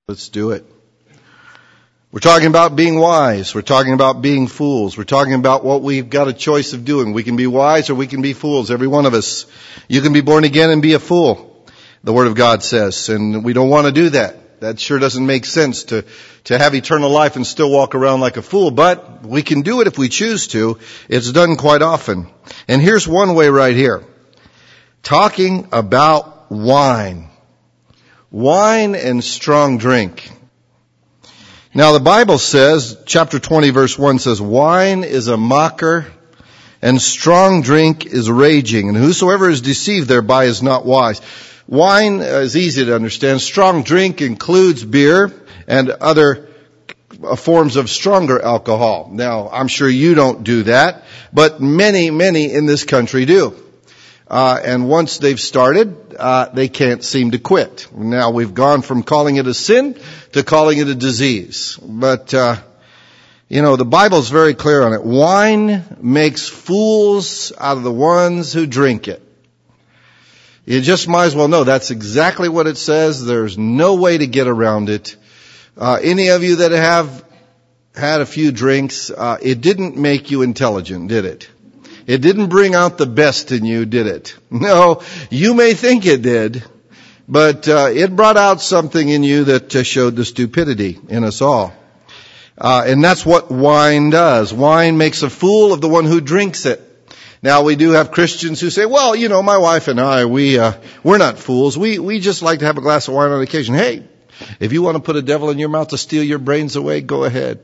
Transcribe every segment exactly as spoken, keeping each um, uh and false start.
Let's do it. We're talking about being wise. We're talking about being fools. We're talking about what we've got a choice of doing. We can be wise or we can be fools, every one of us. You can be born again and be a fool, the Word of God says. And we don't want to do that. That sure doesn't make sense to, to have eternal life and still walk around like a fool. But we can do it if we choose to. It's done quite often. And here's one way right here. Talking about wine. Wine and strong drink. Now the Bible says, chapter twenty verse one says, wine is a mocker and strong drink is raging, and whosoever is deceived thereby is not wise. Wine is easy to understand. Strong drink includes beer and other forms of stronger alcohol. Now, I'm sure you don't do that, but many, many in this country do. Uh, and once they've started, uh, they can't seem to quit. Now we've gone from calling it a sin to calling it a disease. But, uh, you know, the Bible's very clear on it. Wine makes fools out of the ones who drink it. You just might as well know that's exactly what it says. There's no way to get around it. Uh, any of you that have had a few drinks, uh, it didn't make you intelligent, did it? It didn't bring out the best in you, did it? No, you may think it did, but uh, it brought out something in you that uh, showed the stupidity in us all. Uh, and that's what wine does. Wine makes a fool of the one who drinks it. Now, we do have Christians who say, well, you know, my wife and I, we, uh, we're not fools. We, we just like to have a glass of wine on occasion. Hey, if you want to put a devil in your mouth to steal your brains away, go ahead.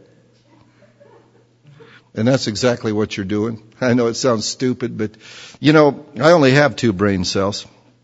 And that's exactly what you're doing. I know it sounds stupid, but, you know, I only have two brain cells.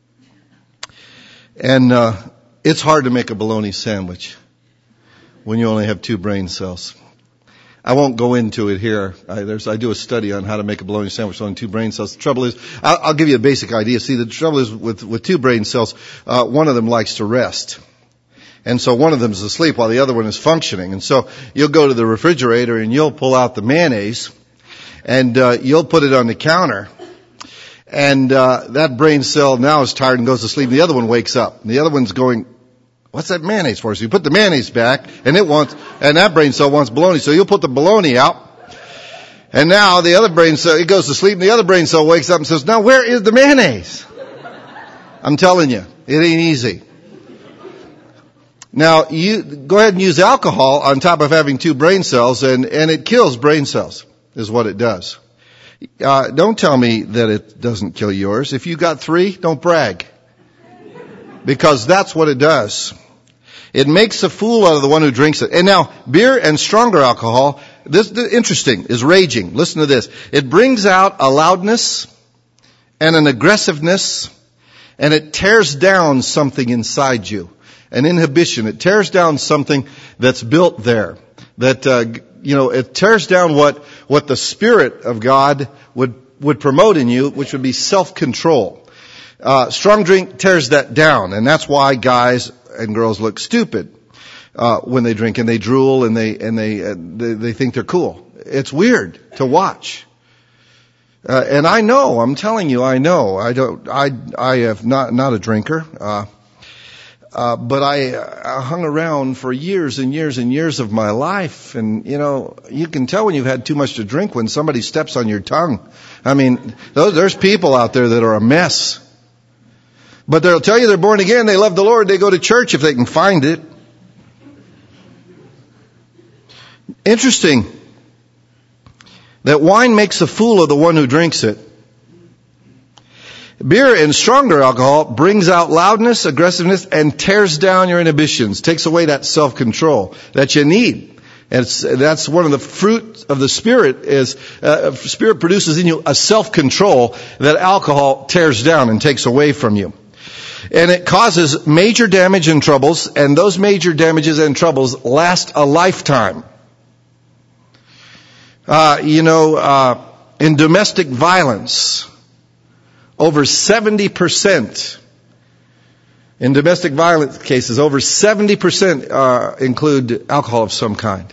And uh it's hard to make a bologna sandwich when you only have two brain cells. I won't go into it here. I, there's, I do a study on how to make a bologna sandwich on two brain cells. The trouble is, I'll, I'll give you a basic idea. See, the trouble is with, with two brain cells, uh one of them likes to rest. And so one of them is asleep while the other one is functioning. And so you'll go to the refrigerator and you'll pull out the mayonnaise and uh, you'll put it on the counter. And uh, that brain cell now is tired and goes to sleep. The other one wakes up. And the other one's going, what's that mayonnaise for? So you put the mayonnaise back and it wants, and that brain cell wants bologna. So you'll put the bologna out. And now the other brain cell, it goes to sleep and the other brain cell wakes up and says, now where is the mayonnaise? I'm telling you, it ain't easy. Now, you go ahead and use alcohol on top of having two brain cells, and, and it kills brain cells, is what it does. Uh, don't tell me that it doesn't kill yours. If you got three, don't brag. Because that's what it does. It makes a fool out of the one who drinks it. And now, beer and stronger alcohol, this, this interesting, is raging. Listen to this. It brings out a loudness and an aggressiveness, and it tears down something inside you. An inhibition. It tears down something that's built there. That, uh, you know, it tears down what, what the Spirit of God would, would promote in you, which would be self-control. Uh, strong drink tears that down, and that's why guys and girls look stupid, uh, when they drink and they drool and they, and they, uh, they, they think they're cool. It's weird to watch. Uh, and I know, I'm telling you, I know. I don't, I, I have not, not a drinker, uh, Uh, but I, I hung around for years and years and years of my life. And, you know, you can tell when you've had too much to drink when somebody steps on your tongue. I mean, those, there's people out there that are a mess. But they'll tell you they're born again, they love the Lord, they go to church if they can find it. Interesting that wine makes a fool of the one who drinks it. Beer and stronger alcohol brings out loudness, aggressiveness, and tears down your inhibitions, takes away that self-control that you need. And it's, that's one of the fruit of the Spirit is, uh, Spirit produces in you a self-control that alcohol tears down and takes away from you. And it causes major damage and troubles, and those major damages and troubles last a lifetime. Uh, you know, uh, in domestic violence, over seventy percent in domestic violence cases, over seventy percent uh, include alcohol of some kind.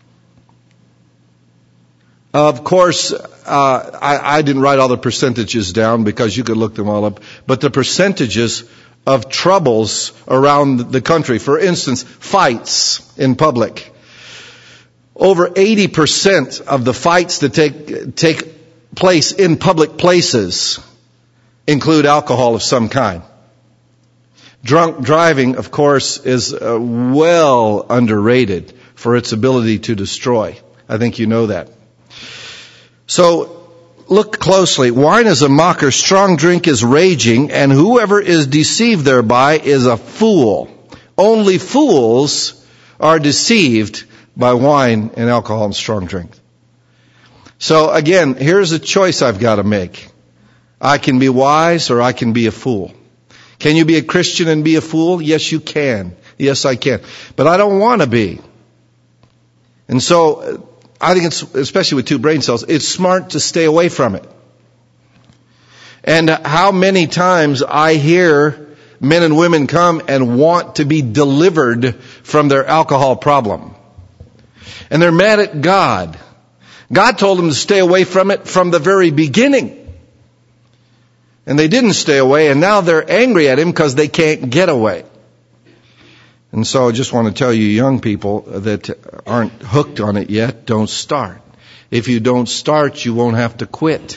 Of course, uh, I, I didn't write all the percentages down because you could look them all up, but the percentages of troubles around the country. For instance, fights in public. Over eighty percent of the fights that take, take place in public places include alcohol of some kind. Drunk driving, of course, is uh, well underrated for its ability to destroy. I think you know that. So, look closely. Wine is a mocker, strong drink is raging, and whoever is deceived thereby is a fool. Only fools are deceived by wine and alcohol and strong drink. So again, here's a choice I've got to make. I can be wise or I can be a fool. Can you be a Christian and be a fool? Yes, you can. Yes, I can. But I don't want to be. And so I think it's, especially with two brain cells, it's smart to stay away from it. And how many times I hear men and women come and want to be delivered from their alcohol problem. And they're mad at God. God told them to stay away from it from the very beginning. And they didn't stay away, and now they're angry at Him because they can't get away. And so I just want to tell you young people that aren't hooked on it yet, don't start. If you don't start, you won't have to quit.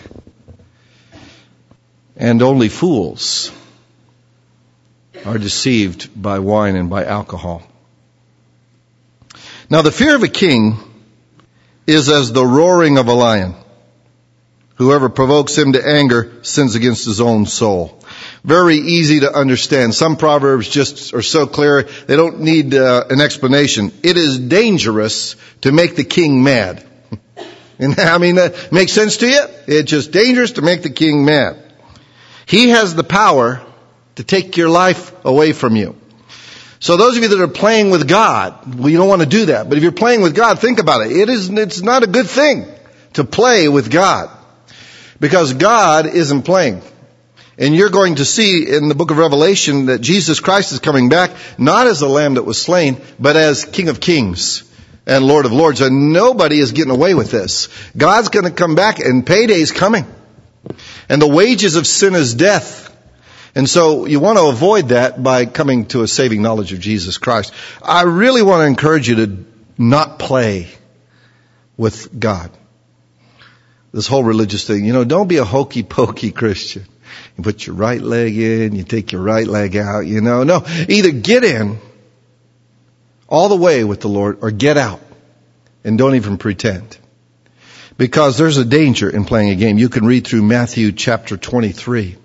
And only fools are deceived by wine and by alcohol. Now the fear of a king is as the roaring of a lion. Whoever provokes him to anger sins against his own soul. Very easy to understand. Some proverbs just are so clear, they don't need uh, an explanation. It is dangerous to make the king mad. And I mean, that makes sense to you? It's just dangerous to make the king mad. He has the power to take your life away from you. So those of you that are playing with God, well, you don't want to do that. But if you're playing with God, think about it. It is, it's not a good thing to play with God. Because God isn't playing. And you're going to see in the book of Revelation that Jesus Christ is coming back, not as the Lamb that was slain, but as King of Kings and Lord of Lords. And nobody is getting away with this. God's going to come back and payday's coming. And the wages of sin is death. And so you want to avoid that by coming to a saving knowledge of Jesus Christ. I really want to encourage you to not play with God. This whole religious thing, you know, don't be a hokey pokey Christian. You put your right leg in, you take your right leg out, you know. No, either get in all the way with the Lord or get out and don't even pretend. Because there's a danger in playing a game. You can read through Matthew chapter twenty-three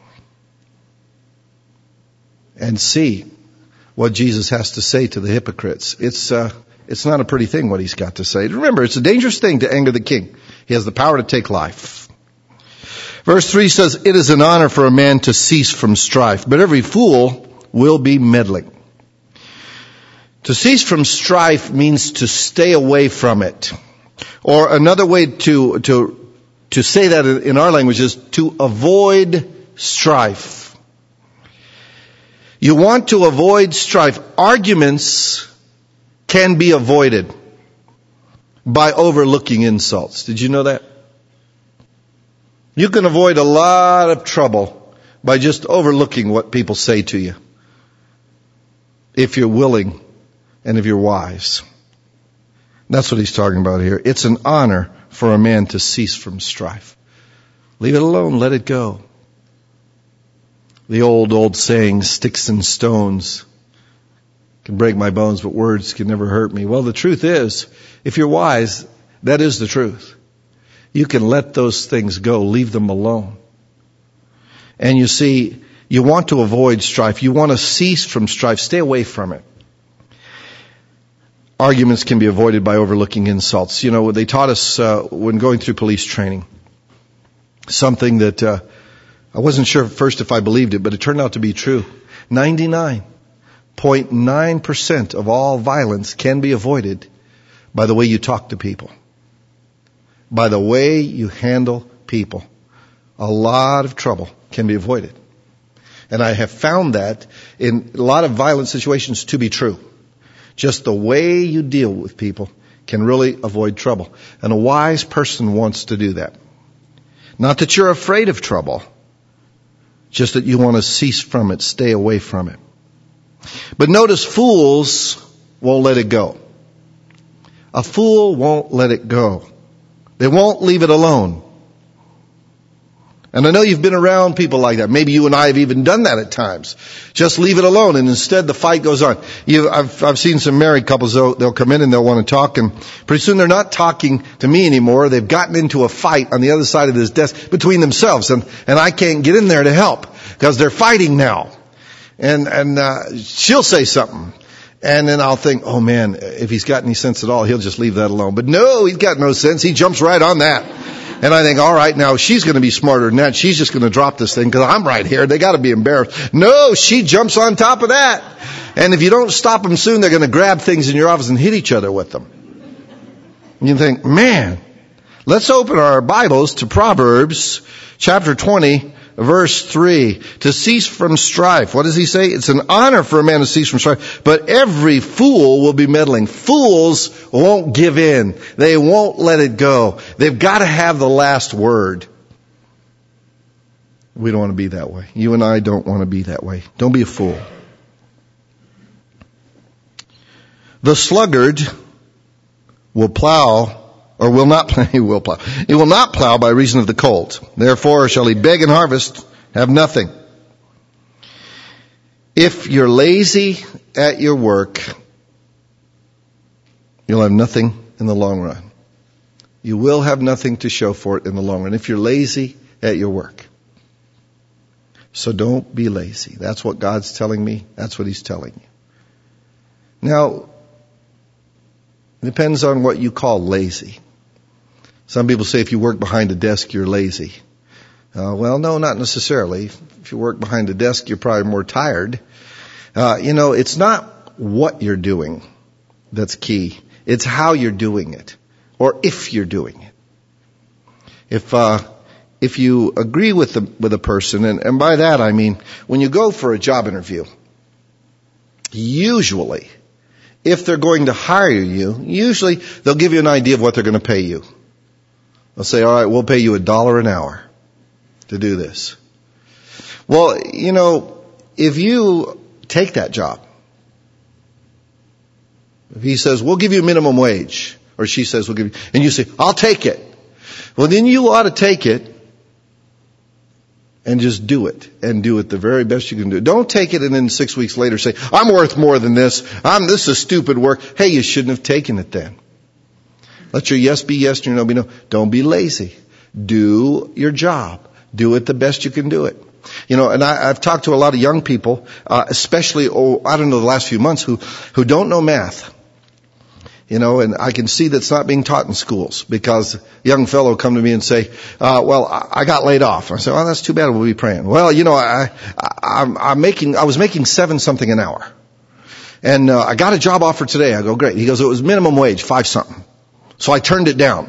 and see what Jesus has to say to the hypocrites. It's, uh, it's not a pretty thing what He's got to say. Remember, it's a dangerous thing to anger the king. He has the power to take life. Verse three says, it is an honor for a man to cease from strife, but every fool will be meddling. To cease from strife means to stay away from it. Or another way to, to, to say that in our language is to avoid strife. You want to avoid strife. Arguments can be avoided by overlooking insults. Did you know that? You can avoid a lot of trouble by just overlooking what people say to you. If you're willing and if you're wise. That's what he's talking about here. It's an honor for a man to cease from strife. Leave it alone. Let it go. The old, old saying, sticks and stones can break my bones, but words can never hurt me. Well, the truth is, if you're wise, that is the truth. You can let those things go. Leave them alone. And you see, you want to avoid strife. You want to cease from strife. Stay away from it. Arguments can be avoided by overlooking insults. You know, they taught us uh, when going through police training something that uh, I wasn't sure at first if I believed it, but it turned out to be true. ninety-nine point nine percent of all violence can be avoided by the way you talk to people, by the way you handle people. A lot of trouble can be avoided. And I have found that in a lot of violent situations to be true. Just the way you deal with people can really avoid trouble. And a wise person wants to do that. Not that you're afraid of trouble, just that you want to cease from it, stay away from it. But notice fools won't let it go. A fool won't let it go. They won't leave it alone. And I know you've been around people like that. Maybe you and I have even done that at times. Just leave it alone, and instead the fight goes on. You, I've, I've seen some married couples, they'll, they'll come in and they'll want to talk, and pretty soon they're not talking to me anymore. They've gotten into a fight on the other side of this desk between themselves, and, and I can't get in there to help because they're fighting now. And, and, uh, she'll say something. And then I'll think, oh man, if he's got any sense at all, he'll just leave that alone. But no, he's got no sense. He jumps right on that. And I think, all right, now she's going to be smarter than that. She's just going to drop this thing because I'm right here. They got to be embarrassed. No, she jumps on top of that. And if you don't stop them soon, they're going to grab things in your office and hit each other with them. And you think, man, let's open our Bibles to Proverbs chapter twenty, verse three. To cease from strife. What does he say? It's an honor for a man to cease from strife, but every fool will be meddling. Fools won't give in. They won't let it go. They've got to have the last word. We don't want to be that way. You and I don't want to be that way. Don't be a fool. The sluggard will plow Or will not plow, he will plow. He will not plow by reason of the cold. Therefore shall he beg and harvest, have nothing. If you're lazy at your work, you'll have nothing in the long run. You will have nothing to show for it in the long run if you're lazy at your work. So don't be lazy. That's what God's telling me. That's what he's telling you. Now, it depends on what you call lazy. Some people say if you work behind a desk, you're lazy. Uh, well, no, not necessarily. If you work behind a desk, you're probably more tired. Uh, you know, it's not what you're doing that's key. It's how you're doing it, or if you're doing it. If uh, if you agree with the with a person, and, and by that I mean when you go for a job interview, usually, if they're going to hire you, usually they'll give you an idea of what they're going to pay you. They'll say, all right, we'll pay you a dollar an hour to do this. Well, you know, if you take that job, if he says, we'll give you minimum wage, or she says, we'll give you, and you say, I'll take it. Well, then you ought to take it and just do it, and do it the very best you can do. Don't take it and then six weeks later say, I'm worth more than this. I'm, this is stupid work. Hey, you shouldn't have taken it then. Let your yes be yes and your no be no. Don't be lazy. Do your job. Do it the best you can do it. You know, and I, I've talked to a lot of young people, uh, especially, oh, I don't know, the last few months who, who don't know math. You know, and I can see that's not being taught in schools because a young fellow will come to me and say, uh, well, I got laid off. I say, oh, that's too bad. We'll be praying. Well, you know, I, I, I'm, I'm making, I was making seven something an hour. And, uh, I got a job offer today. I go, great. He goes, it was minimum wage, five something. So I turned it down.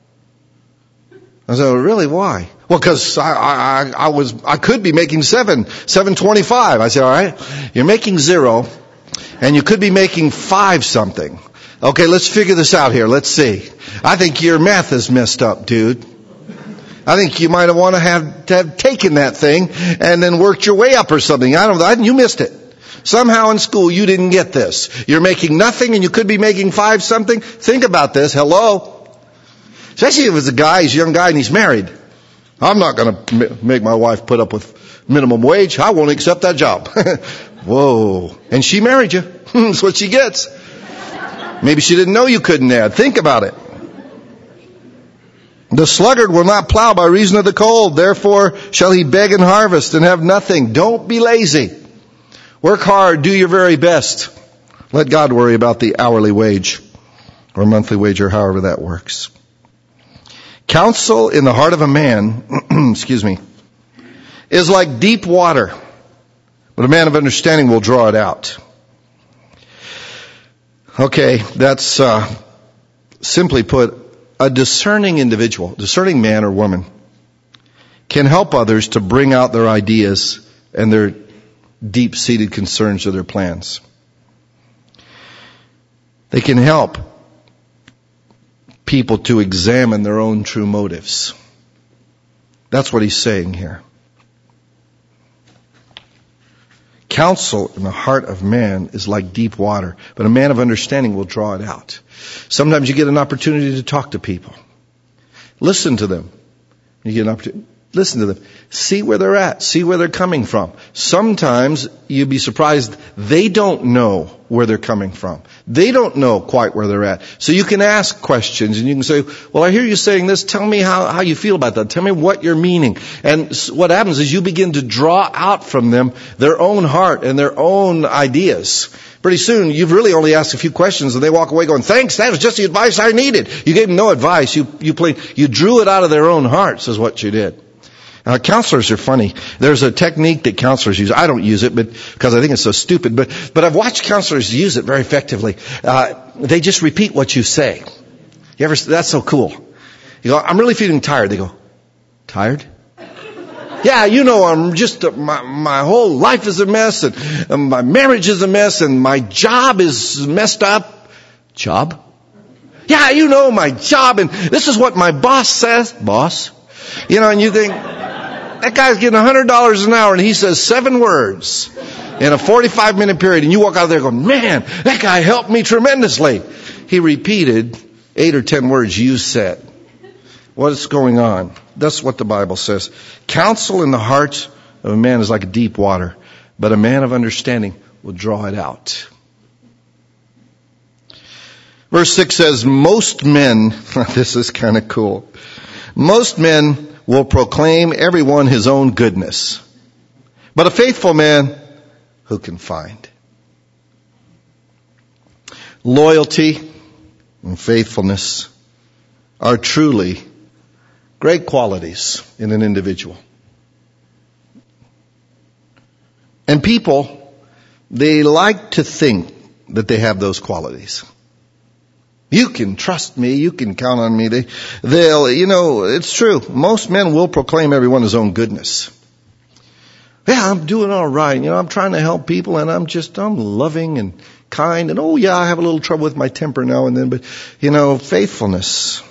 I said, really? Why? Well, cause I, I, I was, I could be making seven, seven twenty-five. I said, all right, you're making zero and you could be making five something. Okay, let's figure this out here. Let's see. I think your math is messed up, dude. I think you might have want to have, to have taken that thing and then worked your way up or something. I don't know. You missed it. Somehow in school you didn't get this. You're making nothing and you could be making five something. Think about this. Hello. Especially if it's a guy, he's a young guy and he's married. I'm not going to make my wife put up with minimum wage. I won't accept that job. Whoa. And she married you. That's what she gets. Maybe she didn't know you couldn't add. Think about it. The sluggard will not plow by reason of the cold. Therefore shall he beg and harvest and have nothing. Don't be lazy. Work hard. Do your very best. Let God worry about the hourly wage or monthly wage or however that works. Counsel in the heart of a man, excuse me, is like deep water, but a man of understanding will draw it out. Okay, that's uh, simply put, a discerning individual, discerning man or woman, can help others to bring out their ideas and their deep-seated concerns or their plans. They can help people to examine their own true motives. That's what he's saying here. Counsel in the heart of man is like deep water, but a man of understanding will draw it out. Sometimes you get an opportunity to talk to people. Listen to them. You get an opportunity. Listen to them. See where they're at. See where they're coming from. Sometimes you'd be surprised they don't know where they're coming from. They don't know quite where they're at. So you can ask questions and you can say, well, I hear you saying this. Tell me how, how you feel about that. Tell me what you're meaning. And what happens is you begin to draw out from them their own heart and their own ideas. Pretty soon, you've really only asked a few questions and they walk away going, thanks, that was just the advice I needed. You gave them no advice. You, you plain, you drew it out of their own hearts is what you did. Uh, counselors are funny. There's a technique that counselors use. I don't use it, but because I think it's so stupid. But but I've watched counselors use it very effectively. Uh, they just repeat what you say. You ever? That's so cool. You go, I'm really feeling tired. They go, tired? Yeah, you know, I'm just uh, my my whole life is a mess, and uh, my marriage is a mess, and my job is messed up. Job? Yeah, you know, my job, and this is what my boss says. Boss? You know, and you think, that guy's getting one hundred dollars an hour and he says seven words in a forty-five minute period, and you walk out there going, man, that guy helped me tremendously. He repeated eight or ten words you said. What's going on? That's what the Bible says. Counsel in the heart of a man is like deep water, but a man of understanding will draw it out. Verse six says, most men, this is kind of cool, most men will proclaim everyone his own goodness, but a faithful man, who can find? Loyalty and faithfulness are truly great qualities in an individual. And people, they like to think that they have those qualities. You can trust me. You can count on me. They, they'll, you know, it's true. Most men will proclaim everyone his own goodness. Yeah, I'm doing all right. You know, I'm trying to help people and I'm just, I'm loving and kind. And oh yeah, I have a little trouble with my temper now and then, but you know, faithfulness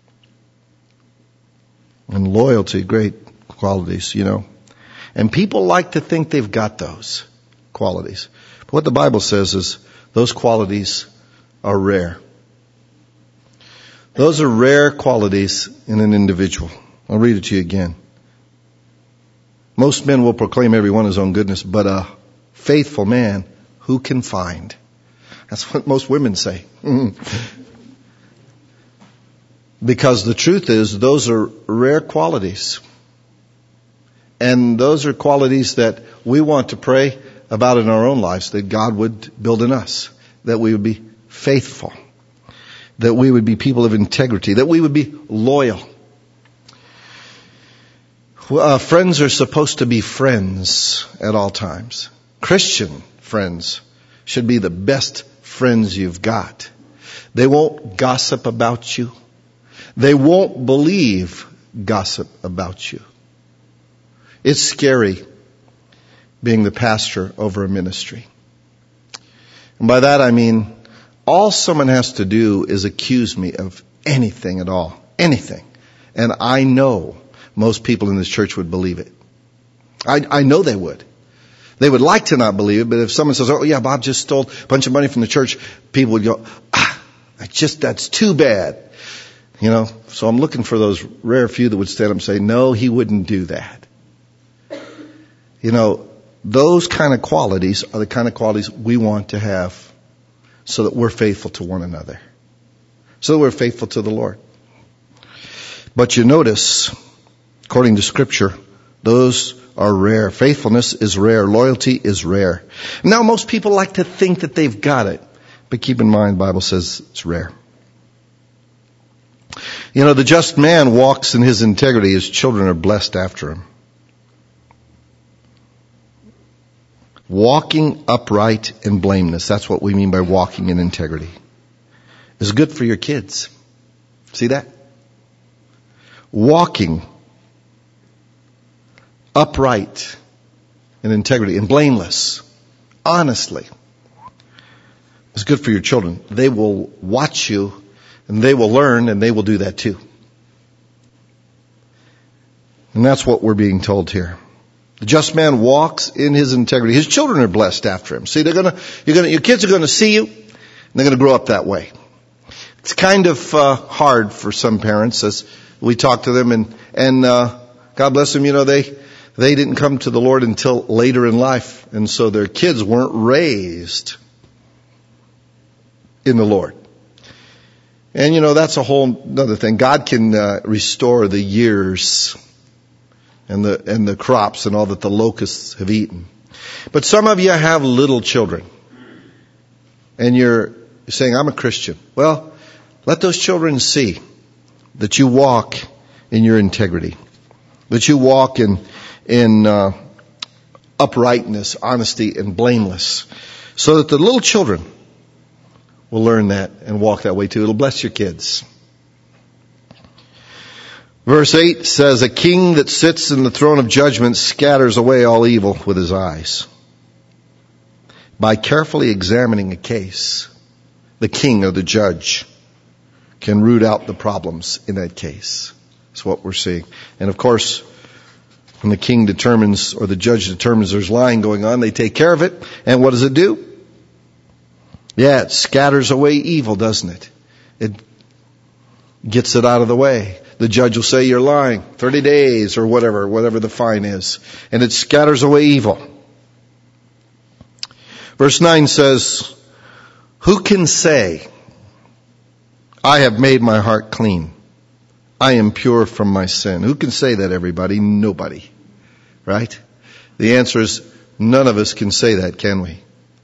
and loyalty, great qualities, you know. And people like to think they've got those qualities. But what the Bible says is those qualities are rare. Those are rare qualities in an individual. I'll read it to you again. Most men will proclaim everyone his own goodness, but a faithful man, who can find? That's what most women say. Because the truth is, those are rare qualities. And those are qualities that we want to pray about in our own lives, that God would build in us, that we would be faithful, that we would be people of integrity, that we would be loyal. Uh, friends are supposed to be friends at all times. Christian friends should be the best friends you've got. They won't gossip about you. They won't believe gossip about you. It's scary being the pastor over a ministry. And by that I mean, all someone has to do is accuse me of anything at all. Anything. And I know most people in this church would believe it. I, I know they would. They would like to not believe it, but if someone says, oh yeah, Bob just stole a bunch of money from the church, people would go, ah, I just, that's too bad. You know, so I'm looking for those rare few that would stand up and say, no, he wouldn't do that. You know, those kind of qualities are the kind of qualities we want to have so that we're faithful to one another. So that we're faithful to the Lord. But you notice, according to Scripture, those are rare. Faithfulness is rare. Loyalty is rare. Now, most people like to think that they've got it. But keep in mind, the Bible says it's rare. You know, the just man walks in his integrity. His children are blessed after him. Walking upright and blameless. That's what we mean by walking in integrity. Is good for your kids. See that? Walking upright in integrity and blameless. Honestly. Is good for your children. They will watch you and they will learn and they will do that too. And that's what we're being told here. The just man walks in his integrity. His children are blessed after him. See, they're gonna, you're gonna, your kids are gonna see you, and they're gonna grow up that way. It's kind of uh, hard for some parents as we talk to them, and and uh, God bless them. You know, they they didn't come to the Lord until later in life, and so their kids weren't raised in the Lord. And you know, that's a whole other thing. God can uh, restore the years and the and the crops and all that the locusts have eaten. But some of you have little children, and you're saying, "I'm a Christian." Well, let those children see that you walk in your integrity, that you walk in in uh, uprightness, honesty, and blameless, so that the little children will learn that and walk that way too. It'll bless your kids. Verse eight says, "A king that sits in the throne of judgment scatters away all evil with his eyes." By carefully examining a case, the king or the judge can root out the problems in that case. That's what we're seeing. And of course, when the king determines or the judge determines there's lying going on, they take care of it. And what does it do? Yeah, it scatters away evil, doesn't it? It gets it out of the way. The judge will say, "You're lying, thirty days or whatever, whatever the fine is." And it scatters away evil. Verse nine says, "Who can say, 'I have made my heart clean. I am pure from my sin'?" Who can say that, everybody? Nobody. Right? The answer is none of us can say that, can we?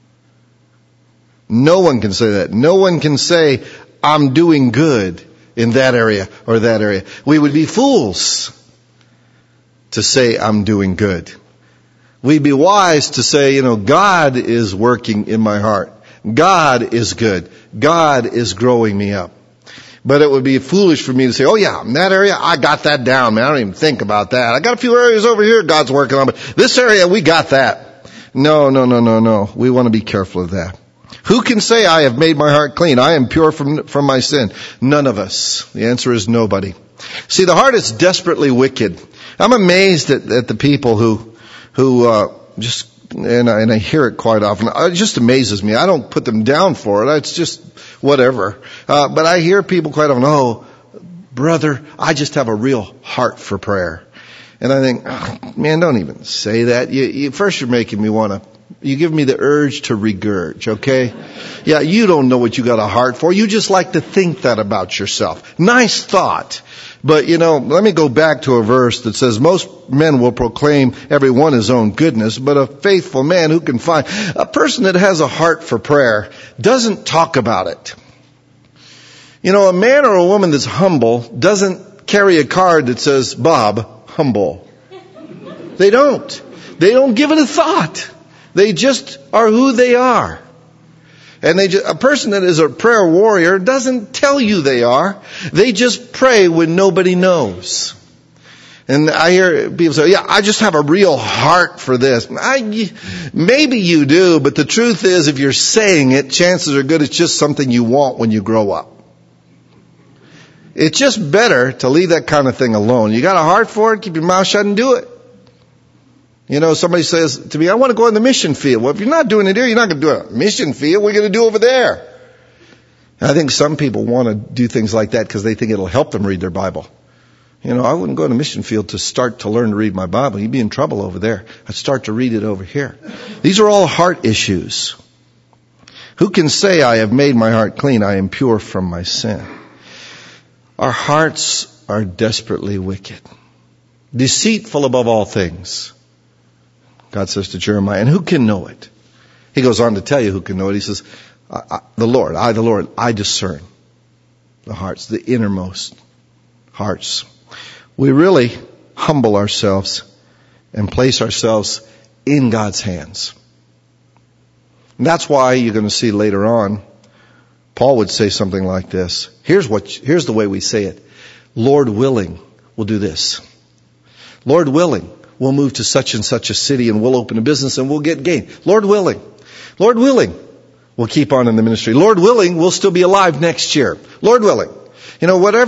No one can say that. No one can say, "I'm doing good in that area or that area." We would be fools to say, "I'm doing good." We'd be wise to say, you know, God is working in my heart. God is good. God is growing me up. But it would be foolish for me to say, "Oh yeah, in that area, I got that down, man. I don't even think about that. I got a few areas over here God's working on, but this area, we got that." No, no, no, no, no. We want to be careful of that. Who can say, "I have made my heart clean. I am pure from, from my sin"? None of us. The answer is nobody. See, the heart is desperately wicked. I'm amazed at, at the people who, who, uh, just, and I, and I hear it quite often. It just amazes me. I don't put them down for it. It's just whatever. Uh, but I hear people quite often, "Oh, brother, I just have a real heart for prayer." And I think, oh, man, don't even say that. You, you, first you're making me want to, you give me the urge to regurge, okay? Yeah, you don't know what you got a heart for. You just like to think that about yourself. Nice thought. But, you know, let me go back to a verse that says, "Most men will proclaim every one his own goodness, but a faithful man who can find..." A person that has a heart for prayer doesn't talk about it. You know, a man or a woman that's humble doesn't carry a card that says, "Bob, humble." They don't. They don't give it a thought. They just are who they are. And they just, a person that is a prayer warrior doesn't tell you they are. They just pray when nobody knows. And I hear people say, "Yeah, I just have a real heart for this." I, maybe you do, but the truth is, if you're saying it, chances are good it's just something you want when you grow up. It's just better to leave that kind of thing alone. You got a heart for it, keep your mouth shut and do it. You know, somebody says to me, "I want to go in the mission field." Well, if you're not doing it here, you're not going to do it. Mission field, what are you going to do over there? And I think some people want to do things like that because they think it'll help them read their Bible. You know, I wouldn't go in the mission field to start to learn to read my Bible. You'd be in trouble over there. I'd start to read it over here. These are all heart issues. Who can say, "I have made my heart clean. I am pure from my sin"? Our hearts are desperately wicked, deceitful above all things. God says to Jeremiah, and who can know it? He goes on to tell you who can know it. He says, I, I, the Lord, I, the Lord, I discern the hearts, the innermost hearts. We really humble ourselves and place ourselves in God's hands. And that's why you're going to see later on, Paul would say something like this. Here's what, here's the way we say it. Lord willing, we'll do this. Lord willing, we'll move to such and such a city and we'll open a business and we'll get gain. Lord willing. Lord willing, we'll keep on in the ministry. Lord willing, we'll still be alive next year. Lord willing. You know, whatever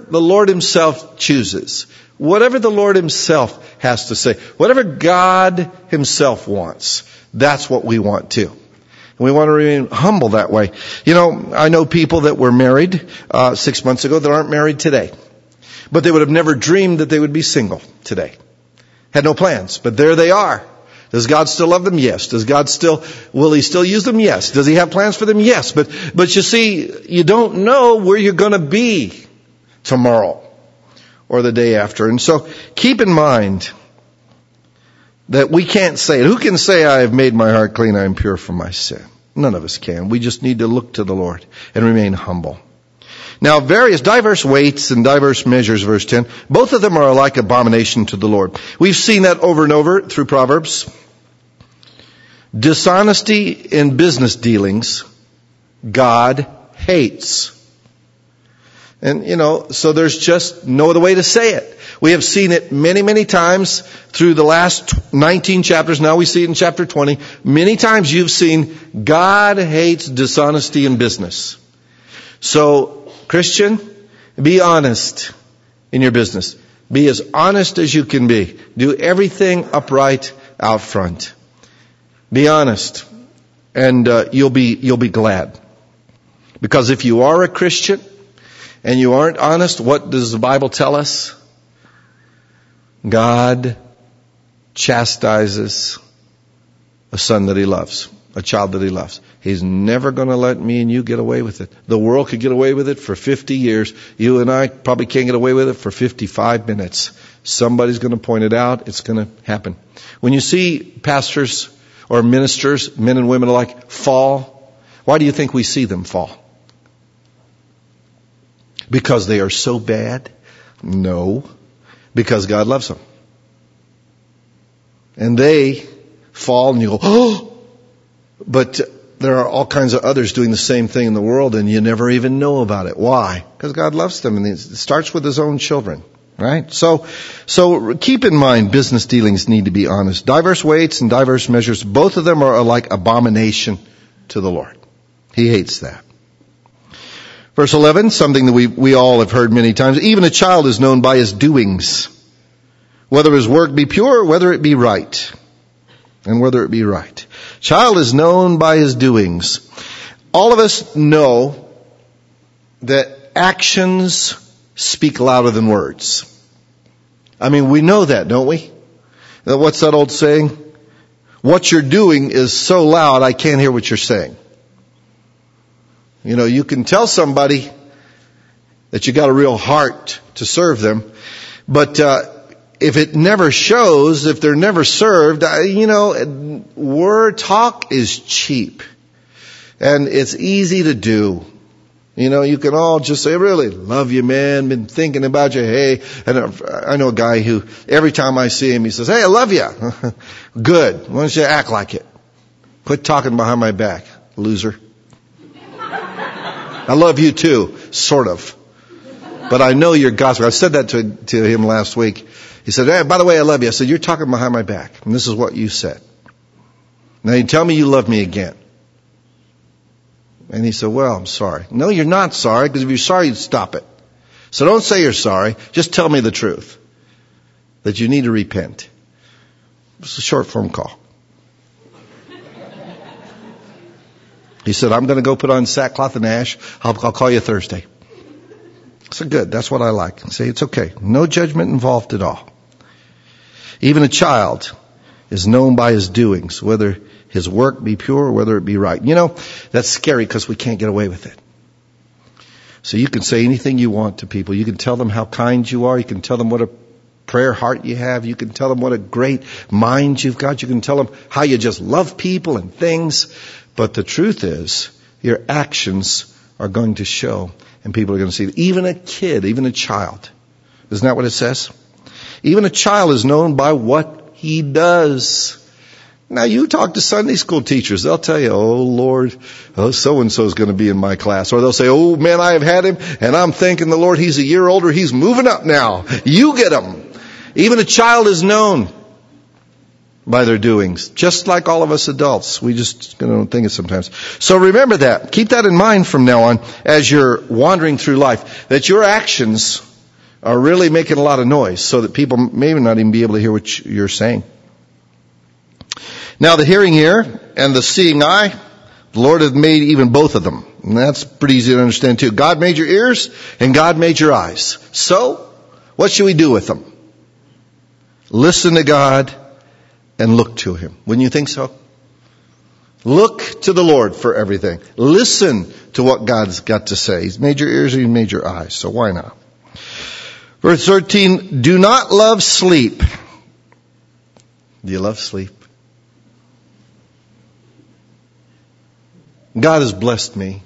the Lord himself chooses, whatever the Lord himself has to say, whatever God himself wants, that's what we want too. And we want to remain humble that way. You know, I know people that were married uh, six months ago that aren't married today. But they would have never dreamed that they would be single today. Had no plans, but there they are. Does God still love them? Yes. Does God still, will he still use them? Yes. Does he have plans for them? Yes. But, but you see, you don't know where you're going to be tomorrow or the day after. And so keep in mind that we can't say it. Who can say, I have made my heart clean, I am pure from my sin? None of us can. We just need to look to the Lord and remain humble. Now, various, diverse weights and diverse measures, verse ten, both of them are alike abomination to the Lord. We've seen that over and over through Proverbs. Dishonesty in business dealings, God hates. And, you know, so there's just no other way to say it. We have seen it many, many times through the last nineteen chapters. Now we see it in chapter twenty. Many times you've seen God hates dishonesty in business. So, Christian, be honest in your business. Be as honest as you can be. Do everything upright out front. Be honest, and uh, you'll be you'll be glad. Because if you are a Christian and you aren't honest, what does the Bible tell us? God chastises a son that he loves, a child that he loves. He's never going to let me and you get away with it. The world could get away with it for fifty years. You and I probably can't get away with it for fifty-five minutes. Somebody's going to point it out. It's going to happen. When you see pastors or ministers, men and women alike, fall, why do you think we see them fall? Because they are so bad? No. Because God loves them. And they fall and you go, oh! But there are all kinds of others doing the same thing in the world and you never even know about it. Why? Because God loves them, and it starts with his own children. Right? So, so keep in mind, business dealings need to be honest. Diverse weights and diverse measures, both of them are alike abomination to the Lord. He hates that. Verse eleven, something that we, we all have heard many times. Even a child is known by his doings, whether his work be pure, whether it be right. And whether it be right. Child is known by his doings. All of us know that actions speak louder than words. I mean, we know that, don't we? What's that old saying? What you're doing is so loud, I can't hear what you're saying. You know, you can tell somebody that you got a real heart to serve them, but uh, if it never shows, if they're never served, you know, word talk is cheap. And it's easy to do. You know, you can all just say, really, love you, man, been thinking about you, hey. And I know a guy who, every time I see him, he says, hey, I love you. Good. Why don't you act like it? Quit talking behind my back, loser. I love you too, sort of. But I know you're gospel. I said that to, to him last week. He said, hey, by the way, I love you. I said, you're talking behind my back. And this is what you said. Now you tell me you love me again. And he said, well, I'm sorry. No, you're not sorry, because if you're sorry, you'd stop it. So don't say you're sorry. Just tell me the truth. That you need to repent. It's a short phone call. He said, I'm going to go put on sackcloth and ash. I'll, I'll call you Thursday. I said, good. That's what I like. I say, it's okay. No judgment involved at all. Even a child is known by his doings, whether his work be pure or whether it be right. You know, that's scary because we can't get away with it. So you can say anything you want to people. You can tell them how kind you are. You can tell them what a prayer heart you have. You can tell them what a great mind you've got. You can tell them how you just love people and things. But the truth is, your actions are going to show, and people are going to see it. Even a kid, even a child. Isn't that what it says? Even a child is known by what he does. Now you talk to Sunday school teachers, they'll tell you, oh Lord, oh so-and-so is going to be in my class. Or they'll say, oh man, I have had him, and I'm thanking the Lord, he's a year older, he's moving up now. You get him. Even a child is known by their doings, just like all of us adults. We just don't think it sometimes. So remember that. Keep that in mind from now on as you're wandering through life, that your actions are really making a lot of noise so that people may not even be able to hear what you're saying. Now the hearing ear and the seeing eye, the Lord has made even both of them. And that's pretty easy to understand too. God made your ears and God made your eyes. So, what should we do with them? Listen to God and look to Him. Wouldn't you think so? Look to the Lord for everything. Listen to what God's got to say. He's made your ears and He made your eyes. So why not? Verse thirteen, do not love sleep. Do you love sleep? God has blessed me.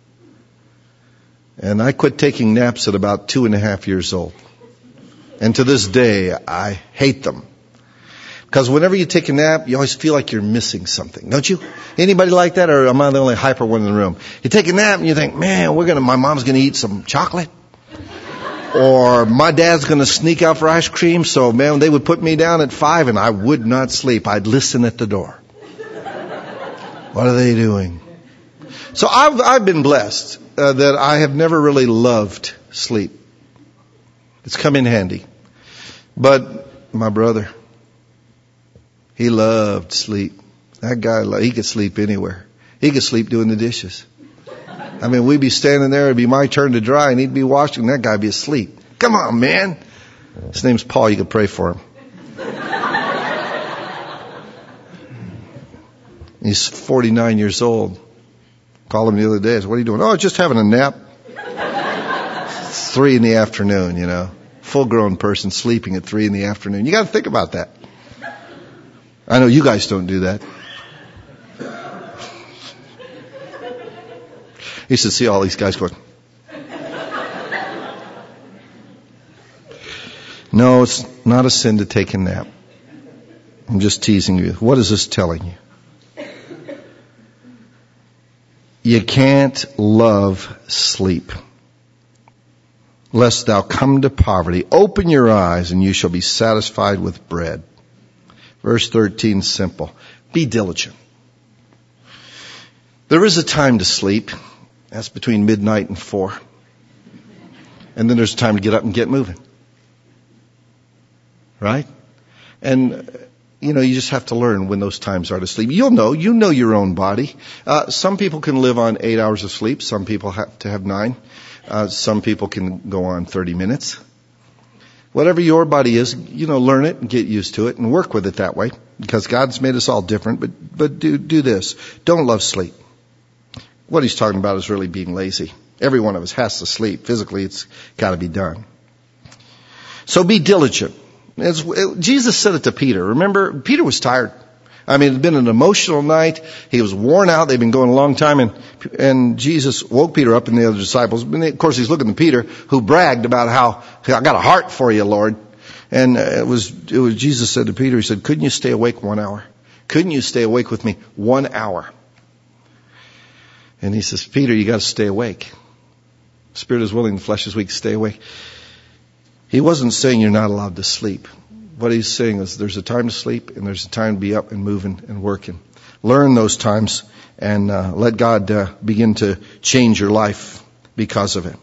And I quit taking naps at about two and a half years old. And to this day, I hate them. Because whenever you take a nap, you always feel like you're missing something, don't you? Anybody like that, or am I the only hyper one in the room? You take a nap and you think, man, we're gonna, my mom's gonna eat some chocolate. Or my dad's gonna sneak out for ice cream, so man, they would put me down at five and I would not sleep. I'd listen at the door. What are they doing? So I've, I've been blessed uh, that I have never really loved sleep. It's come in handy. But my brother, he loved sleep. That guy, he could sleep anywhere. He could sleep doing the dishes. I mean, we'd be standing there, it'd be my turn to dry, and he'd be washing, and that guy'd be asleep. Come on, man. His name's Paul, you could pray for him. He's forty-nine years old. Called him the other day. I said, what are you doing? Oh, just having a nap. Three in the afternoon, you know. Full grown person sleeping at three in the afternoon. You got to think about that. I know you guys don't do that. You should see all these guys going. No, it's not a sin to take a nap. I'm just teasing you. What is this telling you? You can't love sleep, lest thou come to poverty. Open your eyes, and you shall be satisfied with bread. Verse thirteen, simple. Be diligent. There is a time to sleep. That's between midnight and four. And then there's a time to get up and get moving. Right? And you know, you just have to learn when those times are to sleep. You'll know. You know your own body. Uh, some people can live on eight hours of sleep. Some people have to have nine. Uh, some people can go on thirty minutes. Whatever your body is, you know, learn it and get used to it and work with it that way. Because God's made us all different. But, but do, do this. Don't love sleep. What he's talking about is really being lazy. Every one of us has to sleep. Physically, it's got to be done. So be diligent. It's, it, Jesus said it to Peter. Remember, Peter was tired. I mean, it had been an emotional night. He was worn out. They'd been going a long time. And, and Jesus woke Peter up and the other disciples. And of course, he's looking at Peter, who bragged about how, I got a heart for you, Lord. And it was, it was, Jesus said to Peter, he said, couldn't you stay awake one hour? Couldn't you stay awake with me one hour? And he says, Peter, you got to stay awake. The spirit is willing, the flesh is weak. Stay awake. He wasn't saying you're not allowed to sleep. What he's saying is there's a time to sleep and there's a time to be up and moving and working. Learn those times and uh, let God uh, begin to change your life because of it.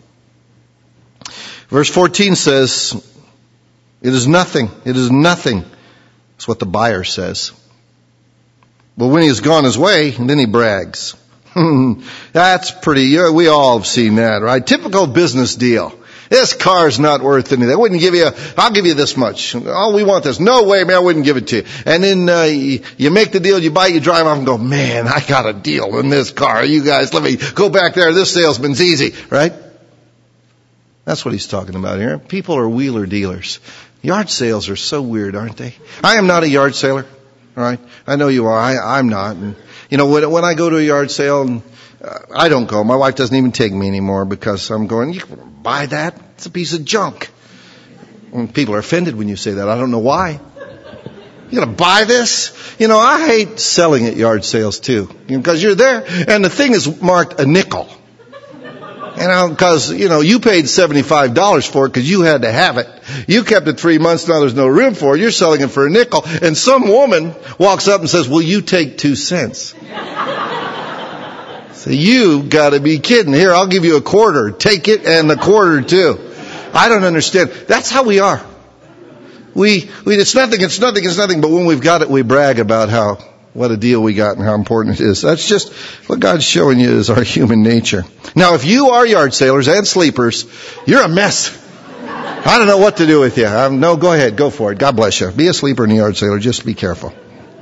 Verse fourteen says, it is nothing. It is nothing. That's what the buyer says. But when he has gone his way, then he brags. That's pretty, we all have seen that, right? Typical business deal. This car's not worth anything. I wouldn't give you, a, I'll give you this much. Oh, we want this. No way, man, I wouldn't give it to you. And then uh, you, you make the deal, you buy, you drive off and go, man, I got a deal in this car. You guys, let me go back there. This salesman's easy, right? That's what he's talking about here. People are wheeler dealers. Yard sales are so weird, aren't they? I am not a yard sailor, all right? I know you are. I, I'm not. And, you know, when, when I go to a yard sale, and uh, I don't go. My wife doesn't even take me anymore because I'm going, you can buy that? It's a piece of junk. And people are offended when you say that. I don't know why. You gonna buy this? You know, I hate selling at yard sales too. Because you're there and the thing is marked a nickel. You know, because, you know, you paid seventy-five dollars for it because you had to have it. You kept it three months, now there's no room for it. You're selling it for a nickel. And some woman walks up and says, will you take two cents? So you gotta be kidding. Here, I'll give you a quarter. Take it and the quarter too. I don't understand. That's how we are. We, we, it's nothing, it's nothing, it's nothing. But when we've got it, we brag about how, what a deal we got and how important it is. That's just what God's showing you is our human nature. Now, if you are yard sailors and sleepers, you're a mess. I don't know what to do with you. Um, no, go ahead. Go for it. God bless you. Be a sleeper and a yard sailor. Just be careful.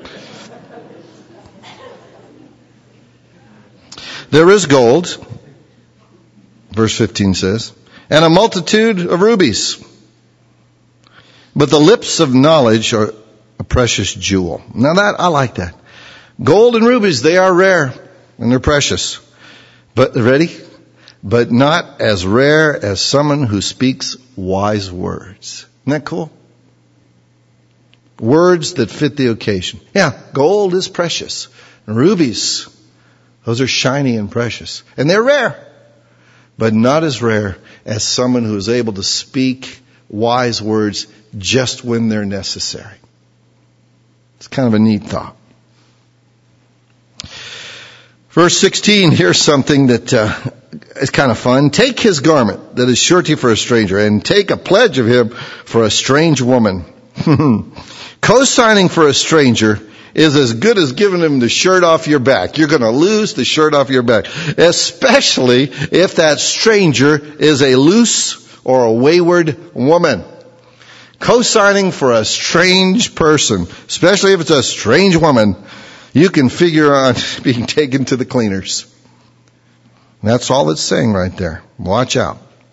There is gold, verse fifteen says, and a multitude of rubies. But the lips of knowledge are a precious jewel. Now that, I like that. Gold and rubies, they are rare and they're precious. But, ready? But not as rare as someone who speaks wise words. Isn't that cool? Words that fit the occasion. Yeah, gold is precious. And rubies, those are shiny and precious. And they're rare. But not as rare as someone who is able to speak wise words just when they're necessary. It's kind of a neat thought. Verse sixteen, here's something that uh, is kind of fun. Take his garment that is surety for a stranger, and take a pledge of him for a strange woman. Co-signing for a stranger is as good as giving him the shirt off your back. You're going to lose the shirt off your back, especially if that stranger is a loose or a wayward woman. Co-signing for a strange person, especially if it's a strange woman, you can figure on being taken to the cleaners. That's all it's saying right there. Watch out.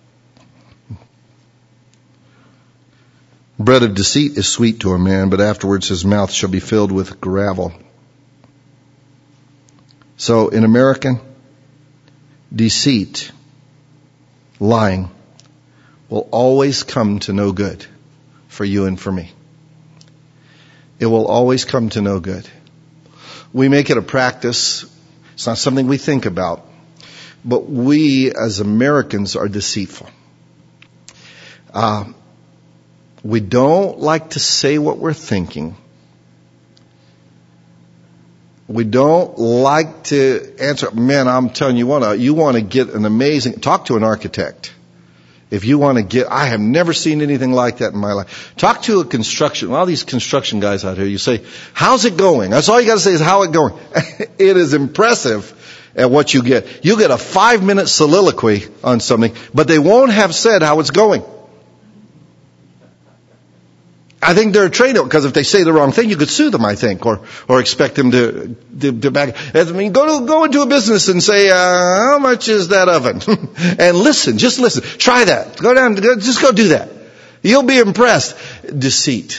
Bread of deceit is sweet to a man, but afterwards his mouth shall be filled with gravel. So in American, deceit, lying, will always come to no good for you and for me. It will always come to no good. We make it a practice. It's not something we think about. But we as Americans are deceitful. Uh, we don't like to say what we're thinking. We don't like to answer. Man, I'm telling you, you want to, you want to get an amazing, talk to an architect. If you want to get, I have never seen anything like that in my life. Talk to a construction, all these construction guys out here. You say, how's it going? That's all you got to say is, how it going? It is impressive at what you get. You get a five minute soliloquy on something, but they won't have said how it's going. I think they're trained, because if they say the wrong thing, you could sue them, I think, or or expect them to to, to back. I mean, go to go into a business and say, uh, how much is that oven? And listen, just listen. Try that. Go down. Go, just go do that. You'll be impressed. Deceit.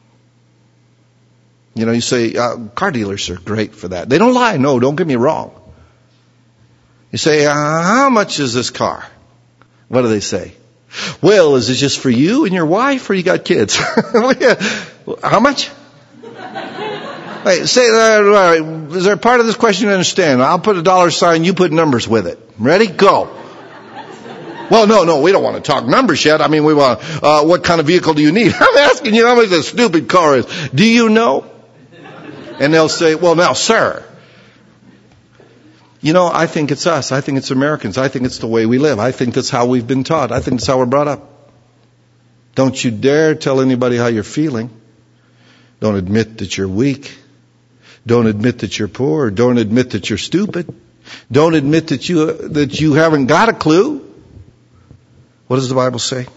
You know, you say uh, car dealers are great for that. They don't lie. No, don't get me wrong. You say, uh, how much is this car? What do they say? Well, is it just for you and your wife, or you got kids? How much? Wait, say that. Is there a part of this question you understand? I'll put a dollar sign. You put numbers with it. Ready? Go. Well, no, no, we don't want to talk numbers yet. I mean, we want. Uh, what kind of vehicle do you need? I'm asking you how much this stupid car is. Do you know? And they'll say, well, now, sir. You know, I think it's us. I think it's Americans. I think it's the way we live. I think that's how we've been taught. I think that's how we're brought up. Don't you dare tell anybody how you're feeling. Don't admit that you're weak. Don't admit that you're poor. Don't admit that you're stupid. Don't admit that you that you haven't got a clue. What does the Bible say?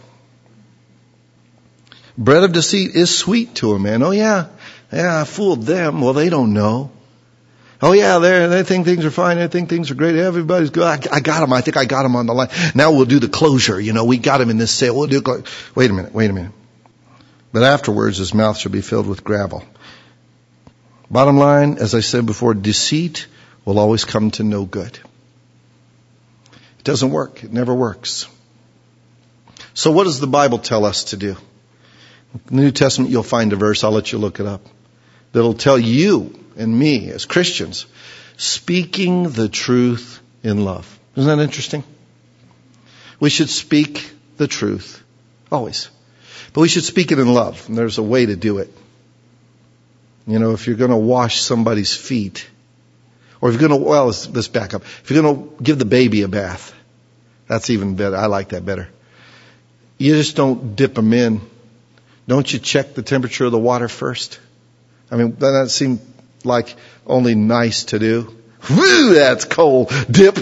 Bread of deceit is sweet to a man. Oh yeah, yeah, I fooled them. Well, they don't know. Oh yeah, they they think things are fine. They think things are great. Everybody's good. I, I got him. I think I got him on the line. Now we'll do the closure. You know, we got him in this sale. We'll do. Cl- wait a minute. Wait a minute. But afterwards, his mouth shall be filled with gravel. Bottom line, as I said before, deceit will always come to no good. It doesn't work. It never works. So what does the Bible tell us to do? In the New Testament, you'll find a verse. I'll let you look it up. That'll tell you and me as Christians, speaking the truth in love. Isn't that interesting? We should speak the truth, always. But we should speak it in love, and there's a way to do it. You know, if you're going to wash somebody's feet, or if you're going to, well, let's, let's back up. If you're going to give the baby a bath, that's even better. I like that better. you just don't dip them in. Don't you check the temperature of the water first? I mean, doesn't that seem like only nice to do? Woo, that's cold. Dip.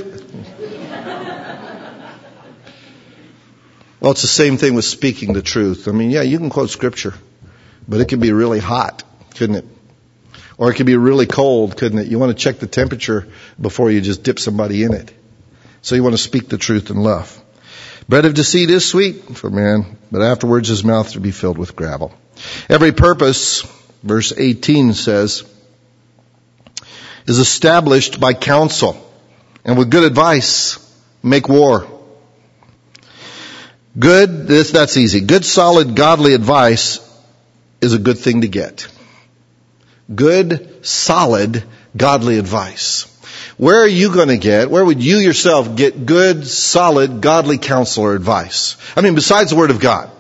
Well, it's the same thing with speaking the truth. I mean, yeah, you can quote scripture, but it can be really hot, couldn't it? Or it can be really cold, couldn't it? You want to check the temperature before you just dip somebody in it. So you want to speak the truth in love. Bread of deceit is sweet for man, but afterwards his mouth to be filled with gravel. Every purpose, verse eighteen says, is established by counsel, and with good advice make war. Good, this, that's easy. Good, solid, godly advice is a good thing to get. Good, solid, godly advice. Where are you going to get, where would you yourself get good, solid, godly counsel or advice? I mean, besides the Word of God.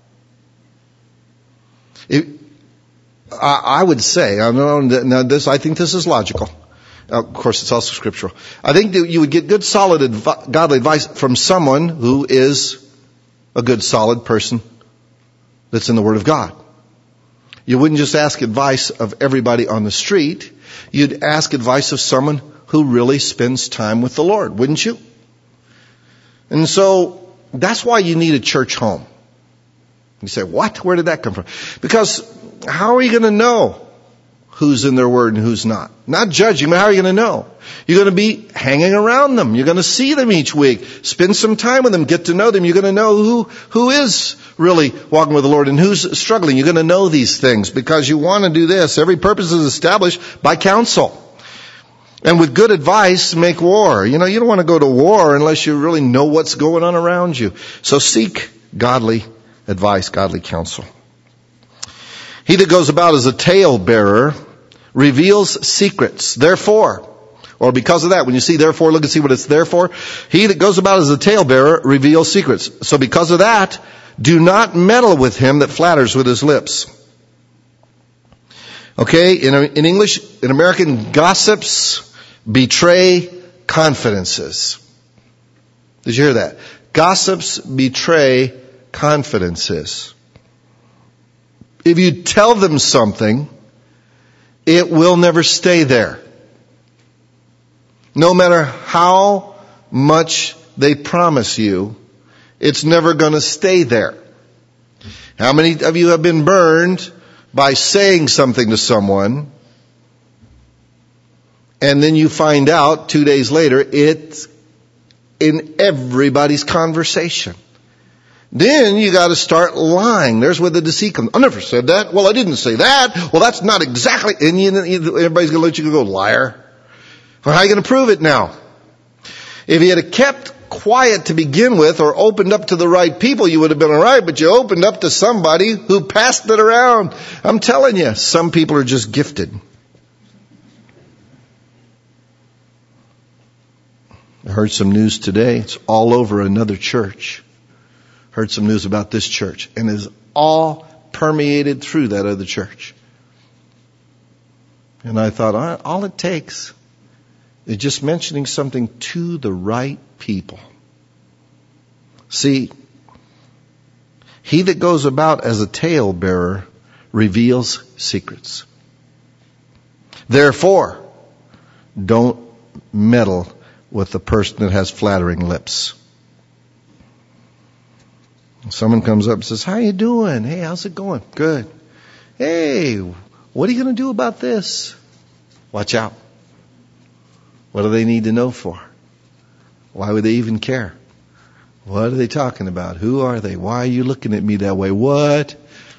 It, I, I would say, I know now this, I think this is logical. Of course, it's also scriptural. I think that you would get good, solid, advi- godly advice from someone who is a good, solid person that's in the Word of God. You wouldn't just ask advice of everybody on the street. You'd ask advice of someone who really spends time with the Lord, wouldn't you? And so that's why you need a church home. You say, what? Where did that come from? Because how are you going to know who's in their word and who's not? Not judging, but how are you going to know? You're going to be hanging around them. You're going to see them each week. Spend some time with them. Get to know them. You're going to know who, who is really walking with the Lord and who's struggling. You're going to know these things because you want to do this. Every purpose is established by counsel. And with good advice, make war. You know, you don't want to go to war unless you really know what's going on around you. So seek godly advice, godly counsel. He that goes about as a talebearer reveals secrets. Therefore, or because of that, when you see therefore, look and see what it's there for. He that goes about as a talebearer reveals secrets. So because of that, do not meddle with him that flatters with his lips. Okay, in, in English, in American, gossips betray confidences. Did you hear that? Gossips betray confidences. If you tell them something, it will never stay there. No matter how much they promise you, it's never going to stay there. How many of you have been burned by saying something to someone, and then you find out two days later it's in everybody's conversation? Then you got to start lying. There's where the deceit comes. I never said that. Well, I didn't say that. Well, that's not exactly. And you, everybody's going to let you go, liar. Well, how are you going to prove it now? If you had kept quiet to begin with or opened up to the right people, you would have been all right. But you opened up to somebody who passed it around. I'm telling you, some people are just gifted. I heard some news today. It's all over another church. Heard some news about this church, and is all permeated through that other church. And I thought, all it takes is just mentioning something to the right people. See, he that goes about as a talebearer reveals secrets. Therefore, don't meddle with the person that has flattering lips. Someone comes up and says, how you doing? Hey, how's it going? Good. Hey, what are you going to do about this? Watch out. What do they need to know for? Why would they even care? What are they talking about? Who are they? Why are you looking at me that way? What?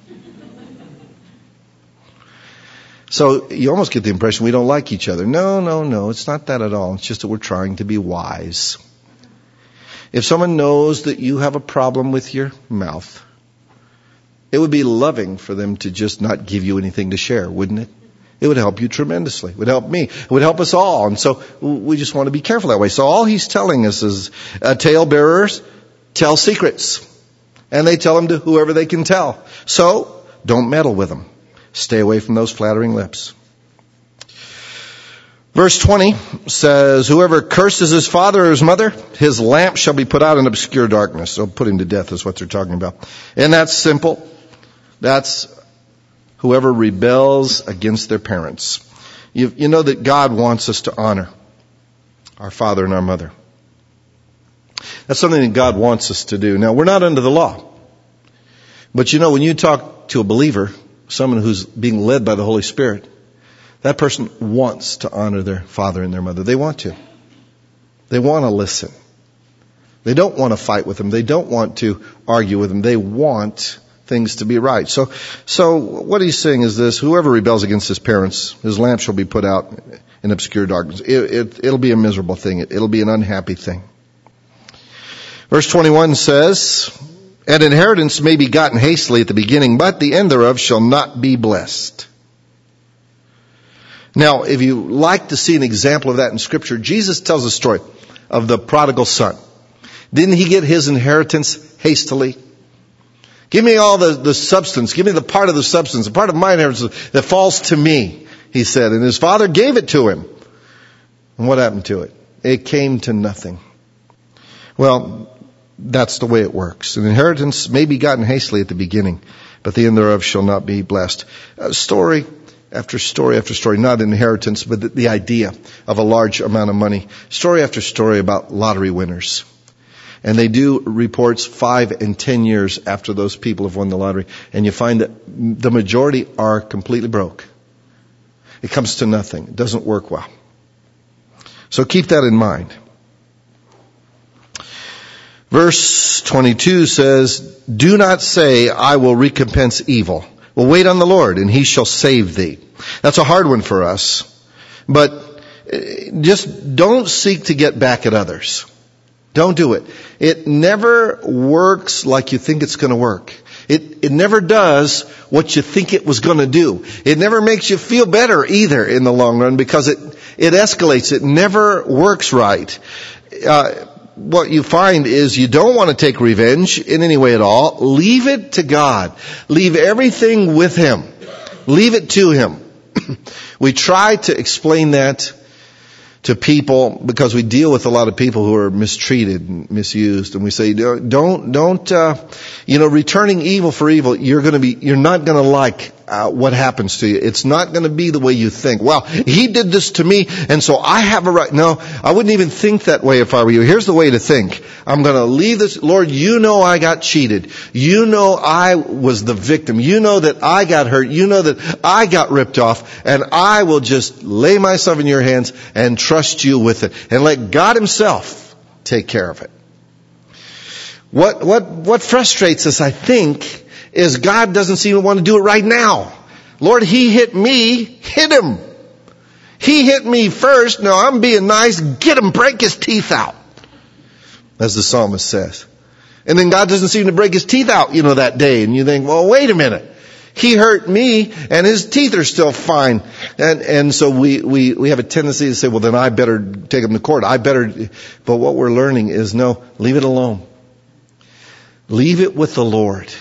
So you almost get the impression we don't like each other. No, no, no. It's not that at all. It's just that we're trying to be wise. If someone knows that you have a problem with your mouth, it would be loving for them to just not give you anything to share, wouldn't it? It would help you tremendously. It would help me. It would help us all. And so we just want to be careful that way. So all he's telling us is uh, talebearers tell secrets. And they tell them to whoever they can tell. So don't meddle with them. Stay away from those flattering lips. Verse twenty says, whoever curses his father or his mother, his lamp shall be put out in obscure darkness. So put him to death is what they're talking about. And that's simple. That's whoever rebels against their parents. You, you know that God wants us to honor our father and our mother. That's something that God wants us to do. Now, we're not under the law. But you know, when you talk to a believer, someone who's being led by the Holy Spirit, that person wants to honor their father and their mother. They want to. They want to listen. They don't want to fight with them. They don't want to argue with them. They want things to be right. So, so what he's saying is this: whoever rebels against his parents, his lamp shall be put out in obscure darkness. It, it, it'll be a miserable thing. It, it'll be an unhappy thing. Verse twenty-one says, an inheritance may be gotten hastily at the beginning, but the end thereof shall not be blessed. Now, if you like to see an example of that in Scripture, Jesus tells a story of the prodigal son. Didn't he get his inheritance hastily? Give me all the, the substance. Give me the part of the substance, the part of my inheritance that falls to me, he said. And his father gave it to him. And what happened to it? It came to nothing. Well, that's the way it works. An inheritance may be gotten hastily at the beginning, but the end thereof shall not be blessed. A story after story after story, not inheritance, but the, the idea of a large amount of money. Story after story about lottery winners. And they do reports five and ten years after those people have won the lottery. And you find that the majority are completely broke. It comes to nothing. It doesn't work well. So keep that in mind. Verse twenty-two says, do not say, I will recompense evil. Well, wait on the Lord, and he shall save thee. That's a hard one for us. But just don't seek to get back at others. Don't do it. It never works like you think it's going to work. It, it never does what you think it was going to do. It never makes you feel better either in the long run, because it, it escalates. It never works right. Uh, what you find is you don't want to take revenge in any way at all. Leave it to God. Leave everything with Him. Leave it to Him. We try to explain that to people because we deal with a lot of people who are mistreated and misused, and we say, don't, don't, uh, you know, returning evil for evil. You're going to be, you're not going to like uh, what happens to you. It's not going to be the way you think. Well, he did this to me, and so I have a right. No, I wouldn't even think that way if I were you. Here's the way to think. I'm going to leave this. Lord, you know I got cheated. You know I was the victim. You know that I got hurt. You know that I got ripped off, and I will just lay myself in your hands and trust you with it, and let God Himself take care of it. What, what, what frustrates us, I think, is God doesn't seem to want to do it right now. Lord, he hit me, hit him. He hit me first. No, I'm being nice. Get him, break his teeth out. As the psalmist says. And then God doesn't seem to break his teeth out, you know, that day. And you think, well, wait a minute. He hurt me and his teeth are still fine. And, and so we, we, we have a tendency to say, well, then I better take him to court. I better, but what we're learning is no, leave it alone. Leave it with the Lord.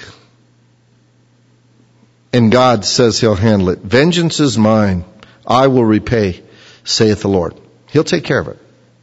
And God says He'll handle it. Vengeance is mine. I will repay, saith the Lord. He'll take care of it.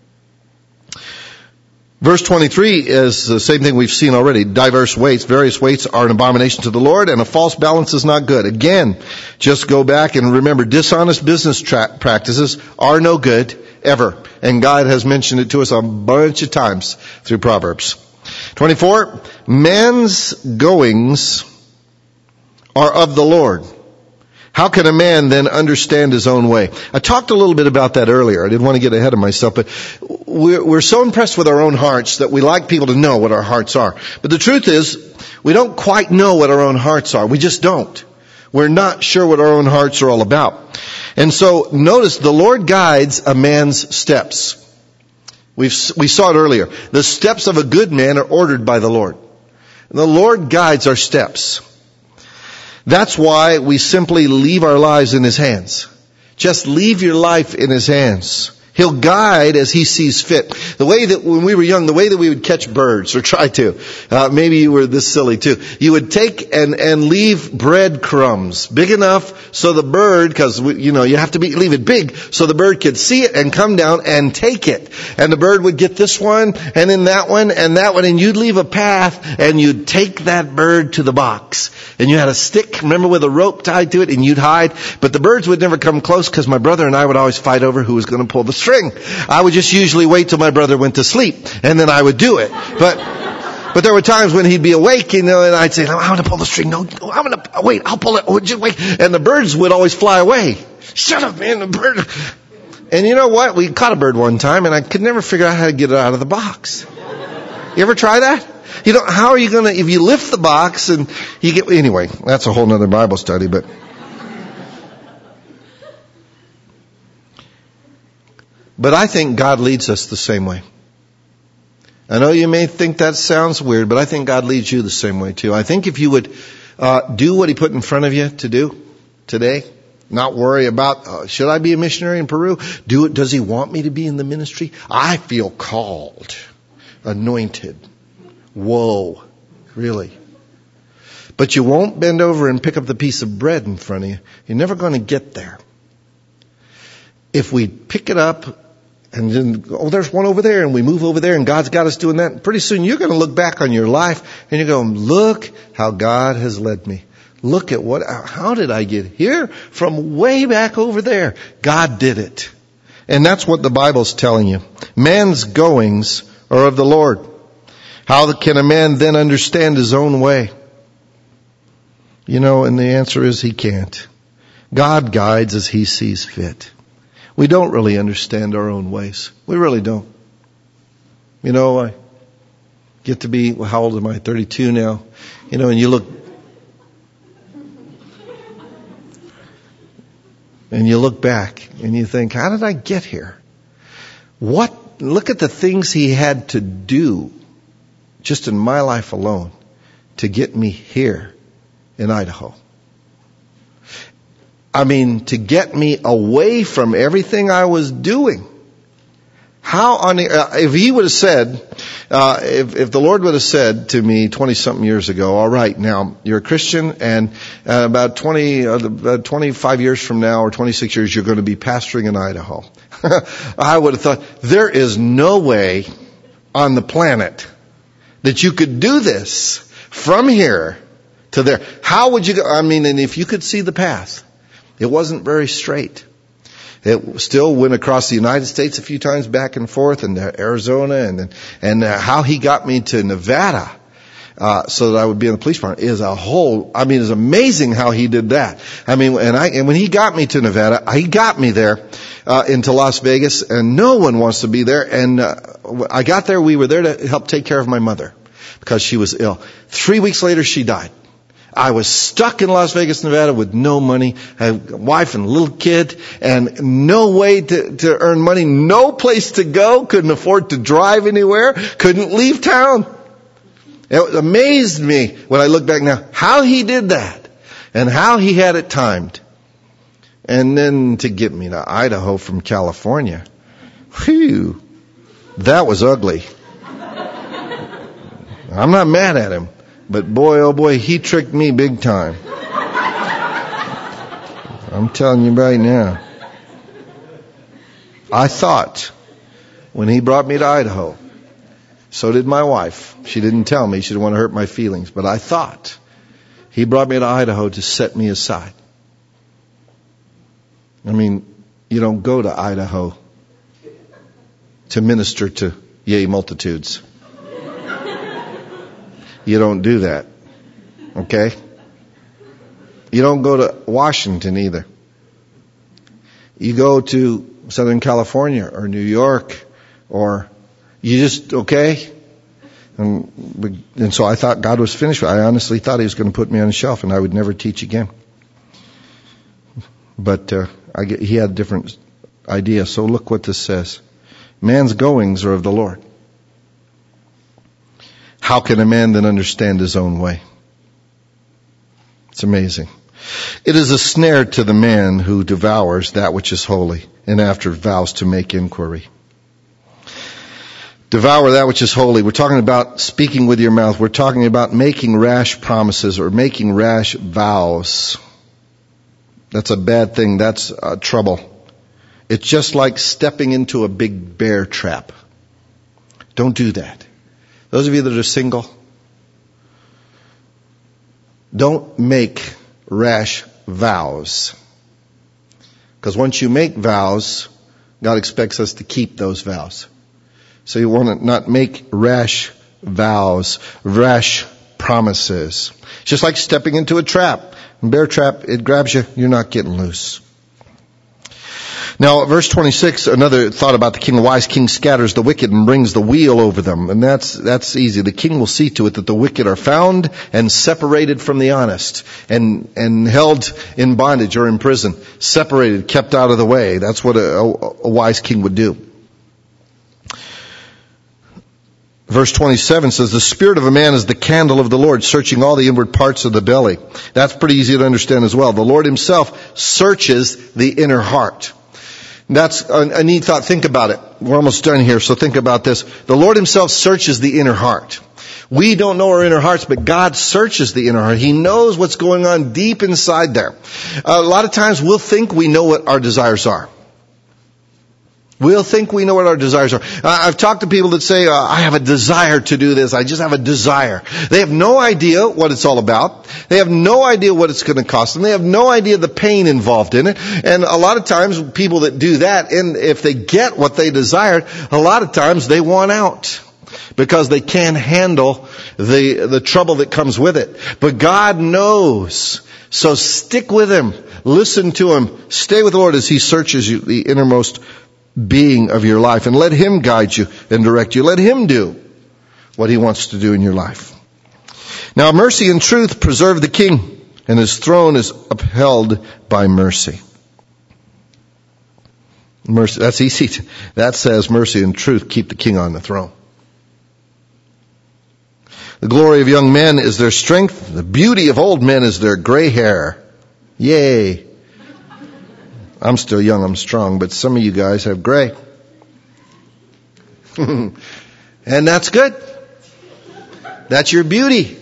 Verse twenty-three is the same thing we've seen already. Diverse weights, various weights are an abomination to the Lord, and a false balance is not good. Again, just go back and remember, dishonest business tra- practices are no good, ever. And God has mentioned it to us a bunch of times through Proverbs. twenty-four, man's goings are of the Lord. How can a man then understand his own way? I talked a little bit about that earlier. I didn't want to get ahead of myself, but we're, we're so impressed with our own hearts that we like people to know what our hearts are. But the truth is, we don't quite know what our own hearts are. We just don't. We're not sure what our own hearts are all about. And so notice the Lord guides a man's steps. We've, we saw it earlier. The steps of a good man are ordered by the Lord. And the Lord guides our steps. That's why we simply leave our lives in His hands. Just leave your life in His hands. He'll guide as he sees fit. The way that when we were young, the way that we would catch birds, or try to, uh, maybe you were this silly too. You would take and, and leave bread crumbs big enough so the bird, because you know you have to be, leave it big so the bird could see it and come down and take it. And the bird would get this one and then that one and that one, and you'd leave a path and you'd take that bird to the box. And you had a stick, remember, with a rope tied to it, and you'd hide. But the birds would never come close because my brother and I would always fight over who was going to pull the string. I would just usually wait till my brother went to sleep, and then I would do it. But but there were times when he'd be awake, you know, and I'd say, "I'm going to pull the string. No, no I'm going to wait. I'll pull it. Oh, just wait." And the birds would always fly away. Shut up, man! The bird. And you know what? We caught a bird one time, and I could never figure out how to get it out of the box. You ever try that? You know, how are you going to, if you lift the box and you get, anyway, that's a whole nother Bible study, but. But I think God leads us the same way. I know you may think that sounds weird, but I think God leads you the same way too. I think if you would uh, do what He put in front of you to do today, not worry about, uh, should I be a missionary in Peru? Do it. Does He want me to be in the ministry? I feel called, anointed. Whoa, really? But you won't bend over and pick up the piece of bread in front of you. You're never going to get there. If we pick it up and then, oh, there's one over there, and we move over there, and God's got us doing that, pretty soon you're going to look back on your life and you're going, look how God has led me. Look at what, how did I get here from way back over there? God did it. And that's what the Bible's telling you. Man's goings are of the Lord. How can a man then understand his own way? You know, and the answer is he can't. God guides as He sees fit. We don't really understand our own ways. We really don't. You know, I get to be, well, how old am I? thirty-two now. You know, and you look, and you look back and you think, how did I get here? What, look at the things He had to do just in my life alone to get me here in Idaho. I mean, to get me away from everything I was doing. How on the, uh, if He would have said, uh, if, if the Lord would have said to me twenty something years ago, all right, now you're a Christian, and uh, about twenty, uh, about twenty-five years from now, or twenty-six years, you're going to be pastoring in Idaho. I would have thought, there is no way on the planet that you could do this from here to there. How would you go? I mean, and if you could see the path, it wasn't very straight. It still went across the United States a few times back and forth, and Arizona, and and uh, how He got me to Nevada, uh, so that I would be in the police department is a whole, I mean, it's amazing how He did that. I mean, and I, and when He got me to Nevada, He got me there, uh, into Las Vegas, and no one wants to be there. And, uh, I got there, we were there to help take care of my mother because she was ill. Three weeks later, she died. I was stuck in Las Vegas, Nevada with no money, I had a wife and a little kid, and no way to, to earn money, no place to go, couldn't afford to drive anywhere, couldn't leave town. It amazed me when I look back now, how He did that, and how He had it timed. And then to get me to Idaho from California, whew, that was ugly. I'm not mad at Him. But boy, oh boy, He tricked me big time. I'm telling you right now. I thought when He brought me to Idaho, so did my wife. She didn't tell me. She didn't want to hurt my feelings. But I thought He brought me to Idaho to set me aside. I mean, you don't go to Idaho to minister to yea multitudes. You don't do that. Okay? You don't go to Washington either. You go to Southern California or New York, or you just, okay? And, and so I thought God was finished. I honestly thought He was going to put me on a shelf and I would never teach again. But uh, I get, He had a different idea. So look what this says. Man's goings are of the Lord. How can a man then understand his own way? It's amazing. It is a snare to the man who devours that which is holy, and after vows to make inquiry. Devour that which is holy. We're talking about speaking with your mouth. We're talking about making rash promises or making rash vows. That's a bad thing. That's uh, trouble. It's just like stepping into a big bear trap. Don't do that. Those of you that are single, don't make rash vows. Because once you make vows, God expects us to keep those vows. So you want to not make rash vows, rash promises. It's just like stepping into a trap. A bear trap, it grabs you, you're not getting loose. Now, verse twenty-six, another thought about the king. The wise king scatters the wicked and brings the wheel over them. And that's, that's easy. The king will see to it that the wicked are found and separated from the honest and, and held in bondage or in prison, separated, kept out of the way. That's what a, a, a wise king would do. Verse twenty-seven says, the spirit of a man is the candle of the Lord, searching all the inward parts of the belly. That's pretty easy to understand as well. The Lord himself searches the inner heart. That's a, a neat thought. Think about it. We're almost done here, so think about this. The Lord himself searches the inner heart. We don't know our inner hearts, but God searches the inner heart. He knows what's going on deep inside there. A lot of times we'll think we know what our desires are. We'll think we know what our desires are. I've talked to people that say, uh, I have a desire to do this. I just have a desire. They have no idea what it's all about. They have no idea what it's going to cost them. They have no idea the pain involved in it. And a lot of times people that do that, and if they get what they desired, a lot of times they want out because they can't handle the, the trouble that comes with it. But God knows. So stick with him. Listen to him. Stay with the Lord as he searches you, the innermost being of your life, and let him guide you and direct you. Let him do what he wants to do in your life. Now, mercy and truth preserve the king, and his throne is upheld by mercy. Mercy, that's easy. That says mercy and truth keep the king on the throne. The glory of young men is their strength. The beauty of old men is their gray hair. Yay. I'm still young, I'm strong, but some of you guys have gray. And that's good. That's your beauty.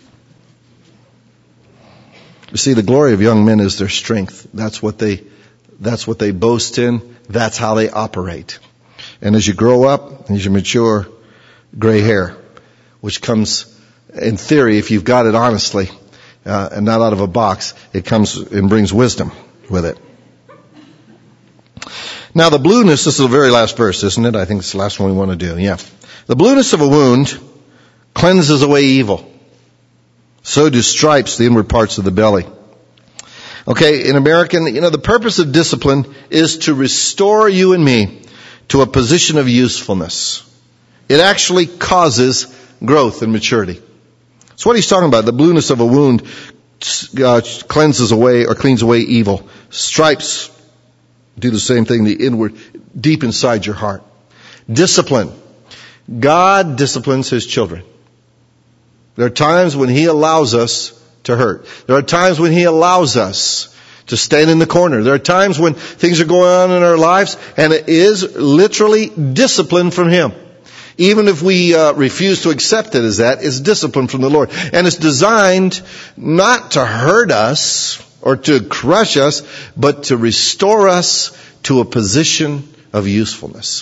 You see, the glory of young men is their strength. That's what they, that's what they boast in. That's how they operate. And as you grow up, as you mature, gray hair, which comes, in theory, if you've got it honestly, uh, and not out of a box, it comes and brings wisdom with it. Now the blueness, this is the very last verse, isn't it? I think it's the last one we want to do. Yeah. The blueness of a wound cleanses away evil. So do stripes the inward parts of the belly. Okay, in American, you know, the purpose of discipline is to restore you and me to a position of usefulness. It actually causes growth and maturity. That's what he's talking about. The blueness of a wound uh, cleanses away or cleans away evil. Stripes do the same thing, the inward, deep inside your heart. Discipline. God disciplines his children. There are times when he allows us to hurt. There are times when he allows us to stand in the corner. There are times when things are going on in our lives and it is literally discipline from him. Even if we uh, refuse to accept it as that, it's discipline from the Lord. And it's designed not to hurt us or to crush us, but to restore us to a position of usefulness.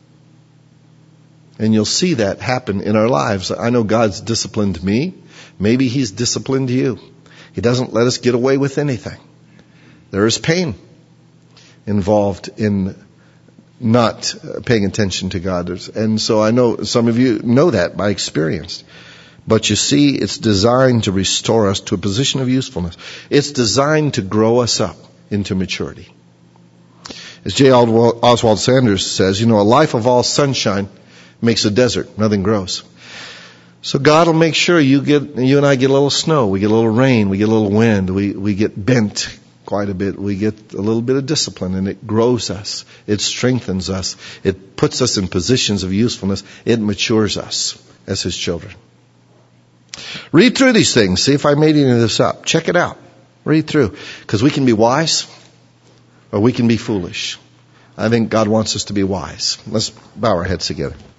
And you'll see that happen in our lives. I know God's disciplined me. Maybe he's disciplined you. He doesn't let us get away with anything. There is pain involved in not paying attention to God. And so I know some of you know that by experience. But you see, it's designed to restore us to a position of usefulness. It's designed to grow us up into maturity. As J. Oswald Sanders says, you know, a life of all sunshine makes a desert. Nothing grows. So God will make sure you get, you and I get a little snow, we get a little rain, we get a little wind, we, we get bent quite a bit, we get a little bit of discipline, and it grows us. It strengthens us. It puts us in positions of usefulness. It matures us as his children. Read through these things. See if I made any of this up. Check it out. Read through. Because we can be wise or we can be foolish. I think God wants us to be wise. Let's bow our heads together.